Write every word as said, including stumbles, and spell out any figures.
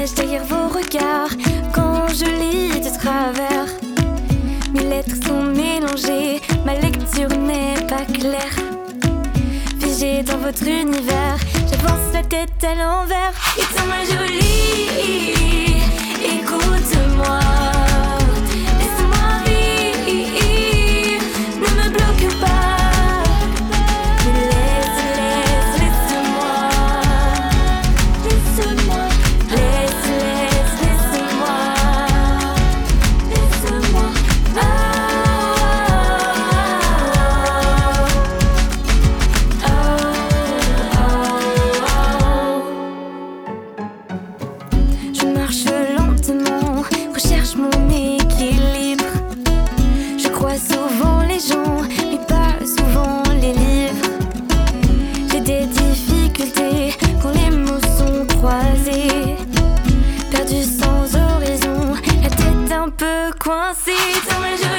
cache derrière vos regards quand je lis de travers. Mes lettres sont mélangées, ma lecture n'est pas claire. Figée dans votre univers, j'avance la tête à l'envers. Écoute-moi jolie, écoute-moi. Laisse-moi vivre, ne me bloque pas. Laisse, laisse, laisse-moi. Laisse-moi. Laisse, laisse, laisse-moi. Laisse-moi. Oh, oh, oh, oh. Je marche lentement, recherche mon équilibre. Je crois souvent les gens, mais pas souvent les livres. J'ai des difficultés quand les mots sont croisés. Perdu sans horizon, la tête un peu coincée dans ma journée.